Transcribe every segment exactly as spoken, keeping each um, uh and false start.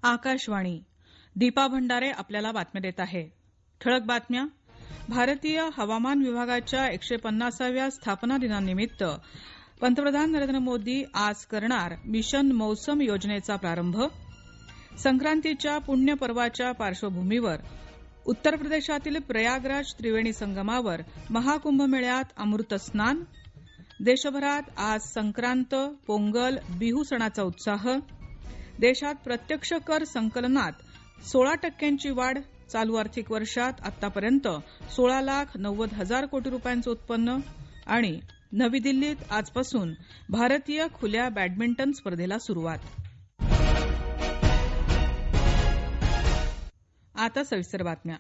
आकाशवाणी. दीपा भंडारे आपल्याला बातम्या देत आहे. ठळक बातम्या. भारतीय हवामान विभागाच्या एकशे पन्नासाव्या स्थापना दिनानिमित्त पंतप्रधान नरेंद्र मोदी आज करणार मिशन मौसम योजनेचा प्रारंभ. संक्रांतीच्या पुण्य पर्वाच्या पार्श्वभूमीवर उत्तर प्रदेशातील प्रयागराज त्रिवेणी संगमावर महाकुंभमेळ्यात अमृत स्नान. देशभरात आज संक्रांत, पोंगल, बिहू सणाचा उत्साह. देशात प्रत्यक्ष कर संकलनात सोळा टक्क्यांची वाढ. चालू आर्थिक वर्षात आतापर्यंत सोळा लाख नव्वद हजार कोटी रुपयांचं उत्पन्न. आणि नवी दिल्लीत आजपासून भारतीय खुल्या बॅडमिंटन स्पर्धेला सुरुवात. आता सविस्तर बातम्या.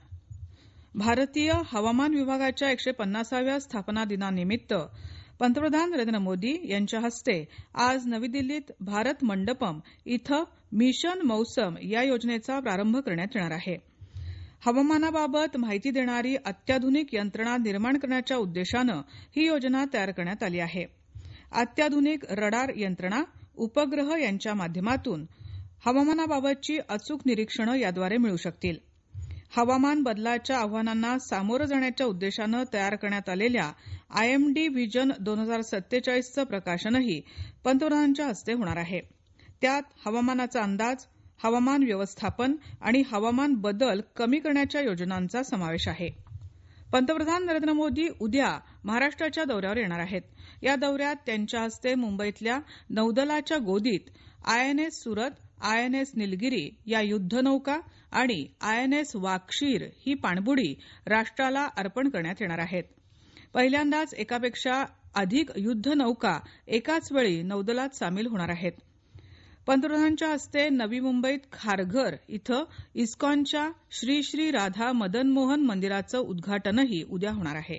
भारतीय हवामान विभागाच्या एकशे पन्नासाव्या स्थापना दिनानिमित्त पंतप्रधान नरेंद्र मोदी यांच्या हस्ते आज नवी दिल्लीत भारत मंडपम इथं मिशन मौसम या योजनेचा प्रारंभ करण्यात येणार आहे. हवामानाबाबत माहिती देणारी अत्याधुनिक यंत्रणा निर्माण करण्याच्या उद्देशानं ही योजना तयार करण्यात आली आहे. अत्याधुनिक रडार यंत्रणा, उपग्रह यांच्या माध्यमातून हवामानाबाबतची अचूक निरीक्षणं याद्वारे मिळू शकतील. हवामान बदलाच्या आव्हानांना सामोरं जाण्याच्या उद्देशानं तयार करण्यात आलेल्या आय एम डी व्हिजन दोन हजार सत्तेचाळीसचं प्रकाशनही पंतप्रधानांच्या हस्ते होणार आहे. त्यात हवामानाचा अंदाज, हवामान व्यवस्थापन आणि हवामान बदल कमी करण्याच्या योजनांचा समावेश आहे. पंतप्रधान नरेंद्र मोदी उद्या महाराष्ट्राच्या दौऱ्यावर येणार आहेत. या दौऱ्यात त्यांच्या हस्ते मुंबईतल्या नौदलाच्या गोदीत I N S Surat, I N S Nilgiri या युद्धनौका आणि आय एन एस वाक्षीर ही पाणबुडी राष्ट्राला अर्पण करण्यात येणार आहेत. पहिल्यांदाच एकापेक्षा अधिक युद्धनौका एकाच वेळी नौदलात सामील होणार आहेत. पंतप्रधानांच्या हस्ते नवी मुंबईत खारघर इथं इस्कॉनच्या श्री श्री राधा मदन मोहन मंदिराचं उद्घाटनही उद्या होणार आहे.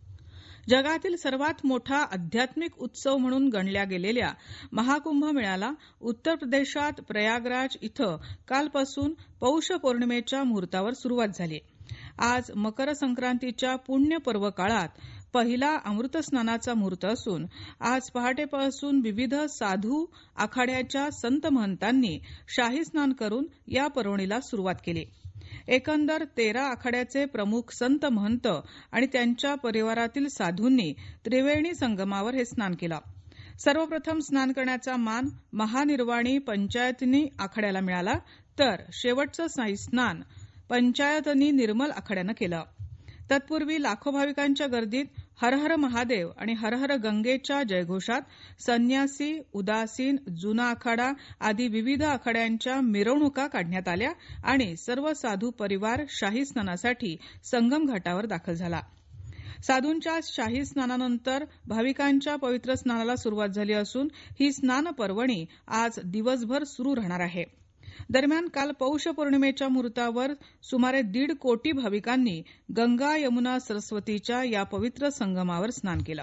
जगातील सर्वात मोठा आध्यात्मिक उत्सव म्हणून गणल्या गेलेल्या महाकुंभ मेळ्याला उत्तर प्रदेशात प्रयागराज इथं कालपासून पौष पौर्णिमेच्या मुहूर्तावर सुरुवात झाली. आज मकर संक्रांतीच्या पुण्य पर्व काळात पहिला अमृत स्नानाचा मुहूर्त असून आज पहाटेपासून विविध साधू आखाड्याच्या संत महंतांनी शाही स्नान करून या पर्वणीला सुरुवात केली. एकंदर तेरा आखाड्याचे प्रमुख संत महंत आणि त्यांच्या परिवारातील साधूंनी त्रिवेणी संगमावर हे स्नान केलं. सर्वप्रथम स्नान करण्याचा मान महानिर्वाणी पंचायतनी आखाड्याला मिळाला, तर शेवटचं शाही स्नान पंचायतनी निर्मल आखाड्यानं केलं. तत्पूर्वी लाखो भाविकांच्या गर्दीत हर हर महादेव आणि हर हर गंगेच्या जयघोषात संन्यासी, उदासीन, जुना आखाडा आदी विविध आखाड्यांच्या मिरवणुका काढण्यात आल्या आणि सर्व साधू परिवार शाही स्नानासाठी संगम घाटावर दाखल झाला. साधूंच्या शाही स्नानानंतर भाविकांच्या पवित्र स्नानाला सुरुवात झाली असून ही स्नान पर्वणी आज दिवसभर सुरू राहणार आहे. दरम्यान काल पौष पौर्णिमेच्या मुहूर्तावर सुमारे दीड कोटी भाविकांनी गंगा, यमुना, सरस्वतीच्या या पवित्र संगमावर स्नान केलं.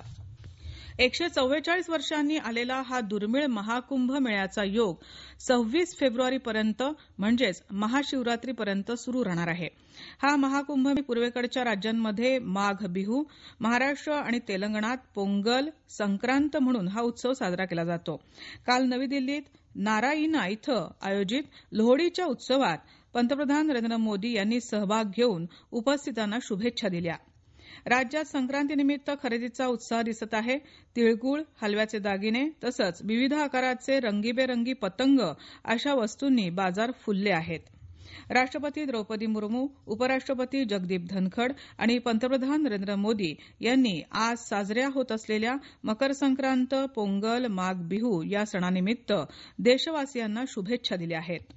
एकशे चव्वेचाळीस वर्षांनी आलेला हा दुर्मिळ महाकुंभ मेळ्याचा योग सव्वीस फेब्रुवारी पर्यंत म्हणजेच महाशिवरात्रीपर्यंत सुरू राहणार आहे. हा महाकुंभ पूर्वेकडच्या राज्यांमध्ये माघ बिहू, महाराष्ट्र आणि तेलंगणात पोंगल, संक्रांत म्हणून हा उत्सव साजरा केला जातो. काल नवी दिल्लीत नारायणा इथं आयोजित लोहडीच्या उत्सवात पंतप्रधान नरेंद्र मोदी यांनी सहभाग घेऊन उपस्थितांना शुभेच्छा दिल्या. राज्यात संक्रांतीनिमित्त खरेदीचा उत्साह दिसत आहे. तिळगुळ, हलव्याचे दागिने तसंच विविध आकाराचे रंगीबेरंगी पतंग अशा वस्तूंनी बाजार फुलले आहेत. राष्ट्रपती द्रौपदी मुर्मू, उपराष्ट्रपती जगदीप धनखड आणि पंतप्रधान नरेंद्र मोदी यांनी आज साजऱ्या होत असलेल्या मकर संक्रांत, पोंगल, माघ बिहू या सणानिमित्त देशवासियांना शुभेच्छा दिल्या आहेत.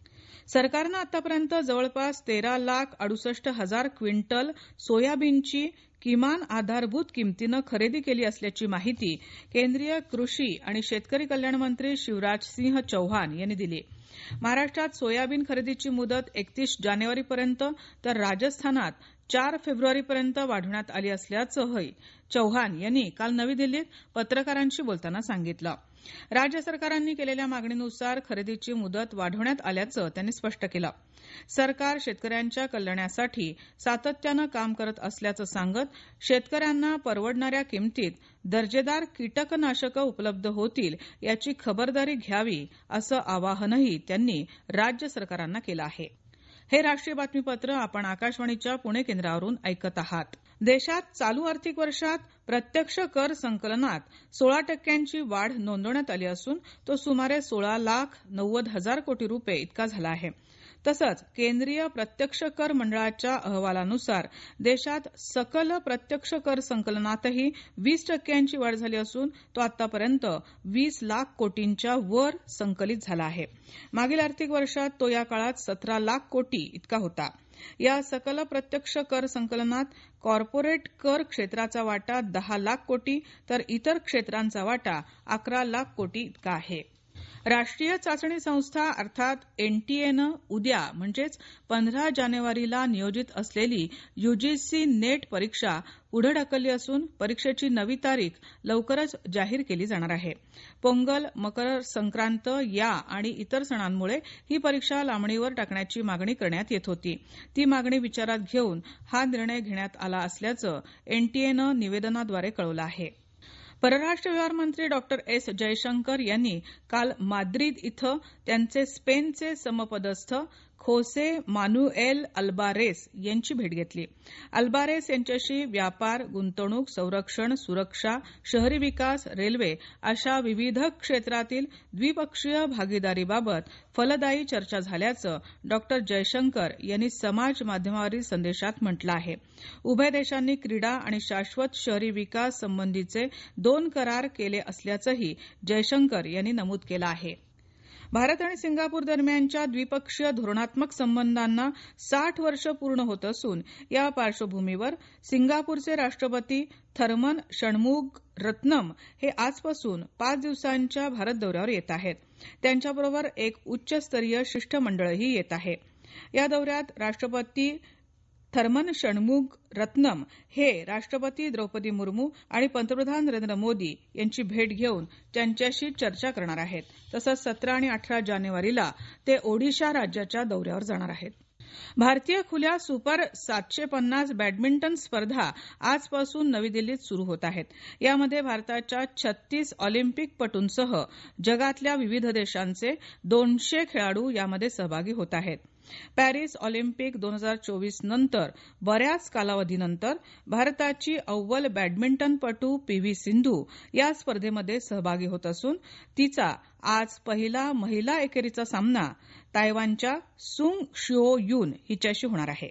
सरकारनं आतापर्यंत जवळपास तेरा लाख अडुसष्ट हजार क्विंटल सोयाबीनची किमान आधारभूत किमतीनं खरेदी केली असल्याची माहिती केंद्रीय कृषी आणि शेतकरी कल्याण मंत्री शिवराज सिंह चौहान यांनी दिली. महाराष्ट्रात सोयाबीन खरेदीची मुदत एकतीस जानेवारीपर्यंत तर राजस्थानात चार फेब्रुवारीपर्यंत वाढवण्यात आली असल्याचंही चौहान यांनी काल नवी दिल्लीत पत्रकारांशी बोलताना सांगितलं. राज्य सरकारांनी केलेल्या मागणीनुसार खरेदीची मुदत वाढवण्यात आल्याचं त्यांनी स्पष्ट केलं. सरकार शेतकऱ्यांच्या कल्याणासाठी सातत्यानं काम करत असल्याचं सांगत शेतकऱ्यांना परवडणाऱ्या किमतीत दर्जेदार कीटकनाशकं उपलब्ध होतील याची खबरदारी घ्यावी असं आवाहनही त्यांनी राज्य सरकारांना केलं आहे. हे राष्ट्रीय बातमीपत्र आपण आकाशवाणीच्या पुणे केंद्रावरून ऐकत आहात. देशात चालू आर्थिक वर्षात प्रत्यक्ष कर संकलनात सोळा टक्क्यांची वाढ नोंदवण्यात आली असून तो सुमारे सोळा लाख नव्वद हजार कोटी रुपये इतका झाला आहे. तसंच केंद्रीय प्रत्यक्ष कर मंडळाच्या अहवालानुसार देशात सकल प्रत्यक्ष कर संकलनातही वीस टक्क्यांची वाढ झाली असून तो आतापर्यंत वीस लाख कोटींच्या वर संकलित झाला आहे. मागील आर्थिक वर्षात तो या काळात सतरा लाख कोटी इतका होता. या सकल प्रत्यक्ष कर संकलनात कॉर्पोरेट कर क्षेत्राचा वाटा दहा लाख कोटी तर इतर क्षेत्रांचा वाटा अकरा लाख कोटी इतका आहे. राष्ट्रीय चाचणी संस्था अर्थात एनटीएनं उद्या म्हणजेच पंधरा जानेवारीला नियोजित असलेली यूजीसी नेट परीक्षा पुढे ढकलली असून परीक्षेची नवी तारीख लवकरच जाहीर केली जाणार आहे. पोंगल, मकर संक्रांत या आणि इतर सणांमुळे ही परीक्षा लांबणीवर टाकण्याची मागणी करण्यात येत होती. ती मागणी विचारात घेऊन हा निर्णय घेण्यात आला असल्याचं एनटीएनं निवेदनाद्वारे कळवलं आहे. परराष्ट्र व्यवहार मंत्री डॉक्टर एस जयशंकर यांनी काल माद्रिद इथं त्यांचे स्पेनचे समपदस्थ खोसे मानुएल अल्बारेस यांची भेट घेतली. अल्बारेस यांच्याशी व्यापार, गुंतवणूक, संरक्षण, सुरक्षा, शहरी विकास, रेल्वे अशा विविध क्षेत्रातील द्विपक्षीय भागीदारीबाबत फलदायी चर्चा झाल्याचं डॉक्टर जयशंकर यांनी समाज माध्यमावरील संदेशात म्हटलं आहे. उभय देशांनी क्रीडा आणि शाश्वत शहरी विकास संबंधीचे दोन करार केले असल्याचंही जयशंकर यांनी नमूद केलं आहे. भारत आणि सिंगापूर दरम्यानच्या द्विपक्षीय धोरणात्मक संबंधांना साठ वर्ष पूर्ण होत असून या पार्श्वभूमीवर सिंगापूरचे राष्ट्रपती थर्मन षण्मुगरत्नम हे आजपासून पाच दिवसांच्या भारत दौऱ्यावर येत आहेत. त्यांच्याबरोबर एक उच्चस्तरीय शिष्टमंडळही येत आहे. या दौऱ्यात राष्ट्रपती थर्मन षण्मुगरत्नम हे राष्ट्रपती द्रौपदी मुर्मू आणि पंतप्रधान नरेंद्र मोदी यांची भेट घेऊन त्यांच्याशी चर्चा करणार आहेत. तसंच सतरा आणि अठरा जानेवारीला ते ओडिशा राज्याच्या दौऱ्यावर जाणार आहेत. भारतीय खुल्या सुपर सातशे पन्नास बॅडमिंटन स्पर्धा आजपासून नवी दिल्लीत सुरू होत आहेत. यामध्ये भारताच्या छत्तीस ऑलिम्पिकपटूंसह जगातल्या विविध देशांचे दोनशे खेळाडू यामध्ये सहभागी होत आहेत. पॅरिस ऑलिम्पिक दोन हजार चोवीस नंतर बऱ्याच कालावधीनंतर भारताची अव्वल बॅडमिंटनपटू पी व्ही सिंधू या स्पर्धेमध्ये सहभागी होत असून तिचा आज पहिला महिला एकेरीचा सामना तायवानच्या सुंग शिओ युन हिच्याशी होणार आहे.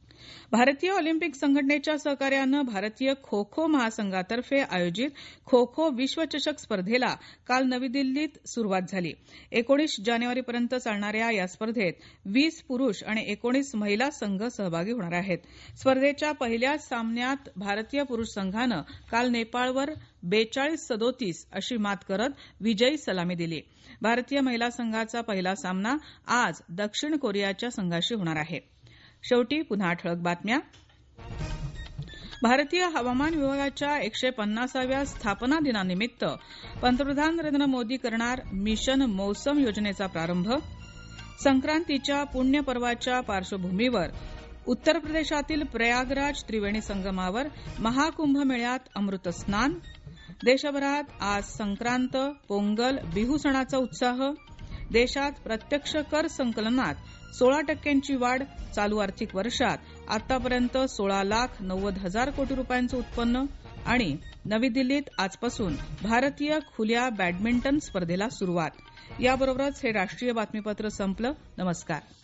भारतीय ऑलिम्पिक संघटनेच्या सहकार्यानं भारतीय खो खो महासंघातर्फे आयोजित खो खो विश्वचषक स्पर्धेला काल नवी दिल्लीत सुरुवात झाली. एकोणीस जानेवारीपर्यंत चालणाऱ्या या स्पर्धेत वीस पुरुष आणि एकोणीस महिला संघ सहभागी होणार आहेत. स्पर्धेच्या पहिल्याच सामन्यात भारतीय पुरुष संघानं काल नेपाळवर बेचाळीस सदोतीस अशी मात करत विजयी सलामी दिली. भारतीय महिला संघाचा पहिला सामना आज दक्षिण कोरियाच्या संघाशी होणार आहे. शेवटी पुन्हा ठळक बातम्या. भारतीय हवामान विभागाच्या एकशे पन्नासाव्या स्थापना दिनानिमित्त पंतप्रधान नरेंद्र मोदी करणार मिशन मौसम योजनेचा प्रारंभ. संक्रांतीच्या पुण्यपर्वाच्या पार्श्वभूमीवर उत्तर प्रदेशातील प्रयागराज त्रिवेणी संगमावर महाकुंभमेळ्यात अमृत स्नान. देशभरात आज संक्रांत, पोंगल, बिहू सणाचा उत्साह. देशात प्रत्यक्ष कर संकलनात सोळा टक्क्यांची वाढ. चालू आर्थिक वर्षात आतापर्यंत सोळा लाख नव्वद हजार कोटी रुपयांचं उत्पन्न. आणि नवी दिल्लीत आजपासून भारतीय खुल्या बॅडमिंटन स्पर्धेला सुरुवात. याबरोबरच हे राष्ट्रीय बातमीपत्र संपलं. नमस्कार.